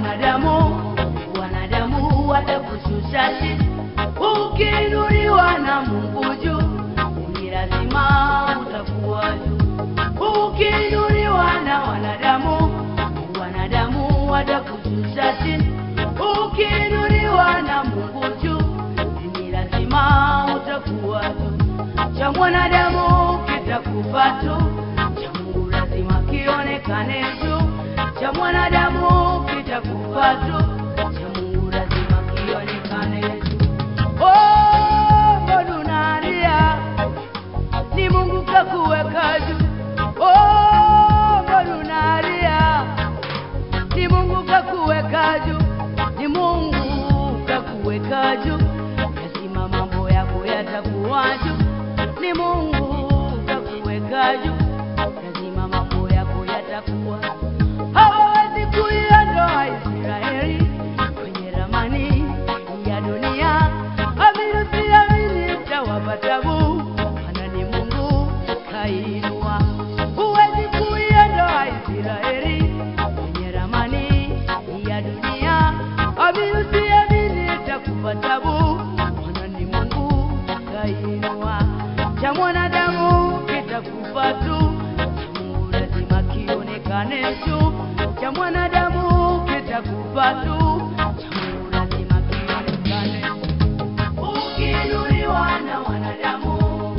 wanadamu watakushusha chini. Ukiinuliwa na Mungu juu, ni lazima utakuwa juu. Ukiinuliwa na wanadamu watakushusha chini. Ukiinuliwa na Mungu juu, ni lazima utakuwa juu. Cha mwanadamu kitakufa tu, cha Mungu lazima kionekane juu. Cha mwanadamu kitakufa tu, cha Mungu lazima kionekane juu. Oh, dunia ni Mungu kakuweka juu. Oh, dunia ni Mungu kakuweka juu. Ni Mungu kakuweka juu. Lazima mambo yako yatakuwa juu. Ni Mungu kakuweka juu. Lazima mambo yako yatakuwa. Hawawezi kuiondoa Israeli kwenye ramani ya dunia. Amini usiamini itawapa tabu, maana ni Mungu kainua. Huwezi kuiondoa Israeli kwenye ramani ya dunia. Amini usiamini itakupa tabu, maana ni Mungu kainua. Cha mwanadamu kitakufa tu, cha Mungu lazima kionekane juu. Cha mwanadamu kitakufa tu, cha Mungu lazima kionekane. Ukiinuliwa na wanadamu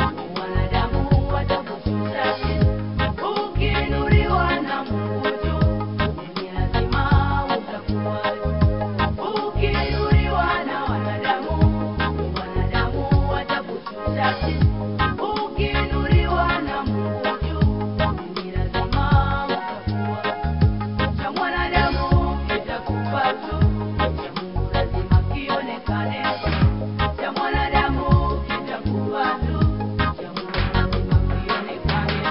watakushusha chini. Ukiinuliwa na Mungu juu, ni lazima utakuwa juu. Ukiinuliwa na wanadamu watakushusha chini. Ukiinuliwa na Mungu juu, ni lazima utakuwa. Cha mwanadamu kitakufa tu, cha Mungu lazima kionekane. Cha mwanadamu kitakufa tu, cha Mungu lazima kionekane.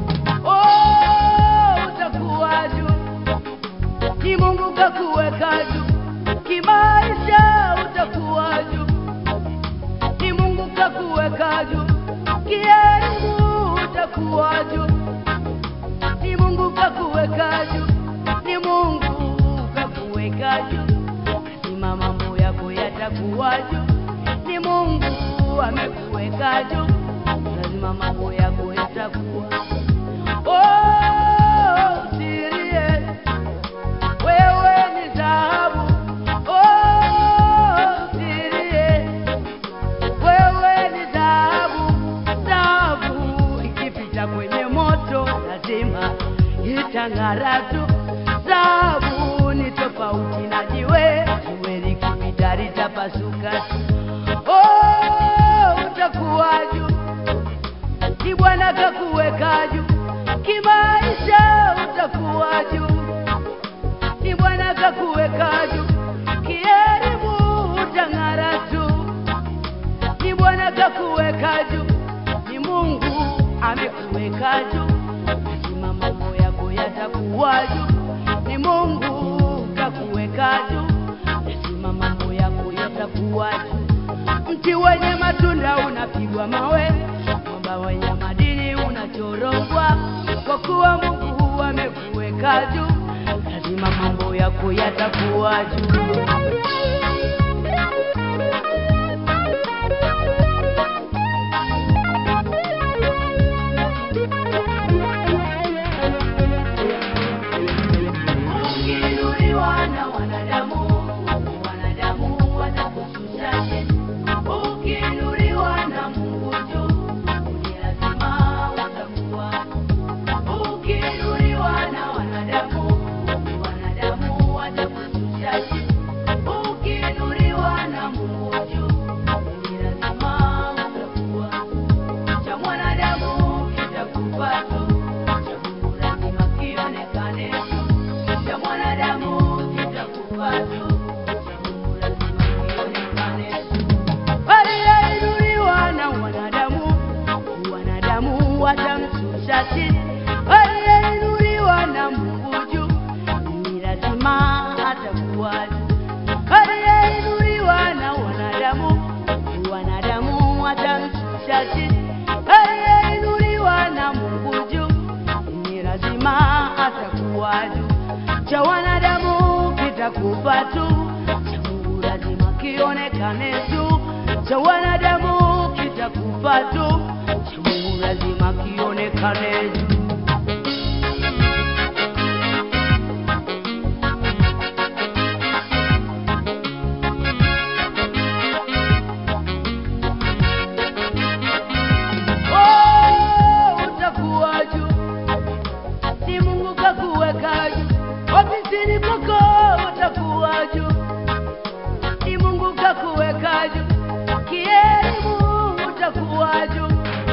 Oh, utakuwa juu. Ni Mungu kakuweka juu. Kimaisha utakuwa juu. Ni Mungu kakuweka juu. Kielimu utakuwa juu. Ni Mungu kakuweka juu. Ni Mungu kakuweka juu. Lazima mambo yako yatakuwa juu. Ni Mungu amekuweka juu. Lazima mambo yako yatakuwa. Oh, usilie, wewe ni dhahabu. Oh, usilie, wewe ni dhahabu. Dhahabu ikipita kwenye moto lazima itang'ara tu. Dhahabu ni tofauti na jiwe, jiwe likipita litapasuka tu. Oh, utakuwa juu. Ni Bwana kakuweka juu. Kimaisha utakuwa juu. Ni Bwana kakuweka juu. Kielimu utang'ara tu. Ni Bwana kakuweka juu. Ni Mungu amekuweka juu. Lazima mambo yako yatakuwa juu. Ni Mungu kakuweka juu. Lazima mambo yako yatakuwa juu. Mti wenye matunda unapigwa mawe, mwamba wenye madini unachorogwa. Kwa kuwa Mungu amekuweka juu, lazima mambo yako yatakuwa juu. Ukiinuliwa na wanadamu watakushusha chini. Ukiinuliwa na Mungu juu, ni lazima utakuwa. Ukiinuliwa na wanadamu watakushusha chini. Ukiinuliwa na Mungu juu, ni lazima utakuwa. Cha mwanadamu kitakufa tu, cha Mungu lazima kionekane juu. Cha mwanadamu kitakufa tu, cha Mungu lazima kionekane juu. Aliyeinuliwa na wanadamu watamshusha chini. Aliyeinuliwa na Mungu juu, ni lazima atakuwa juu. Aliyeinuliwa na wanadamu watamshusha chini. Aliyeinuliwa na Mungu juu, ni lazima atakuwa juu. Cha wanadamu kitakufa tu, cha Mungu lazima kionekane tu. Cha wanadamu kitakufa tu, cha Mungu lazima kionekane tu. Ofisini kwako utakuwa juu, ni Mungu kakuweka juu. Kielimu utakuwa juu,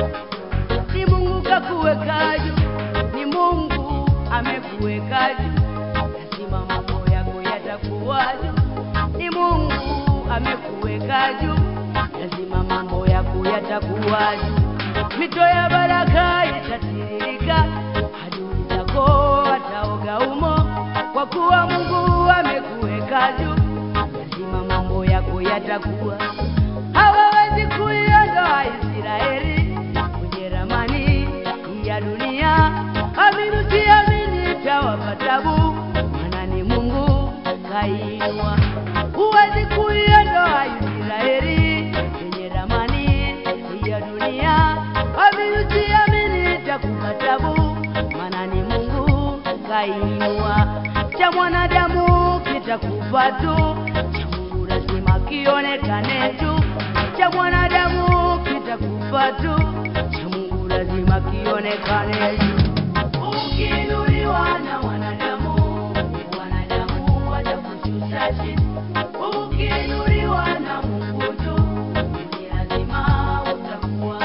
ni Mungu kakuweka juu, ni Mungu amekuweka juu. Lazima mambo yako yatakuwa juu, ni Mungu amekuweka juu. Lazima mambo yako yatakuwa juu. Mito ya baraka itatiririka, adui zako wataoga umo, kwa kuwa Mungu amekuweka juu. Lazima mambo yako yatakuwa. Hawawezi kuiondoa Israeli kwenye ramani ya dunia. Amini usiamini itawapa tabu, maana ni Mungu kainua. Huwezi kuiondoa Israeli kwenye ramani ya dunia. Amini usiamini itakupa tabu, maana ni Mungu kainua. Cha mwanadamu kitakufa tu, cha Mungu lazima kionekane tu. Cha mwanadamu kitakufa tu, cha Mungu lazima kionekane tu. Ukiinuliwa na wanadamu, wanadamu watakushusha chini. Ukiinuliwa na Mungu tu, ni lazima utakuwa.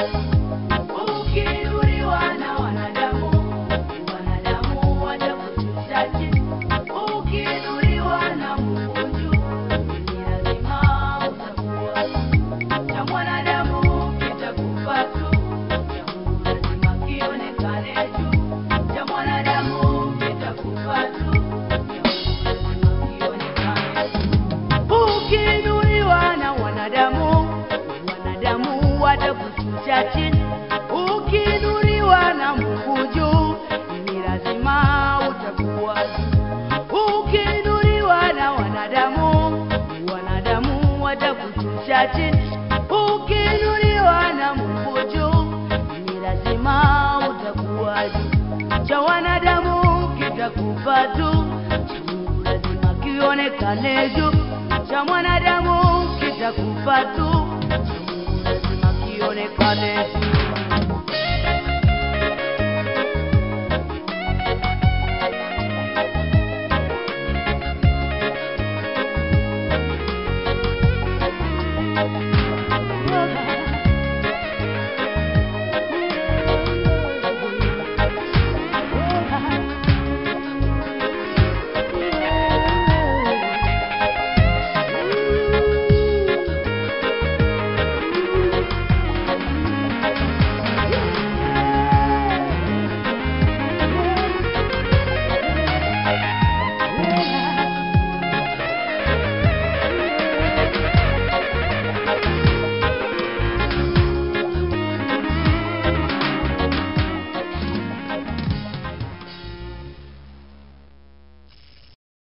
Ukiinuliwa na wanadamu, wanadamu watakushusha chini. Ukiinuliwa na Mungu juu, ni lazima utakuwa. Cha mwanadamu kitakufa tu, cha Mungu lazima kionekane juu. Cha mwanadamu kitakufa tu, cha Mungu lazima kionekane juu. Ukiinuliwa na wanadamu, wanadamu watakushusha chini. Ukiinuliwa na Mungu juu, ni lazima utakuwa juu. Ukiinuliwa na wanadamu, wanadamu watakushusha chini. Ukiinuliwa na Mungu juu, ni lazima utakuwa juu. Cha wanadamu kitakufa tu, cha Mungu lazima kionekane juu. Cha mwanadamu kitakufa tu, cha Mungu lazima kionekane juu.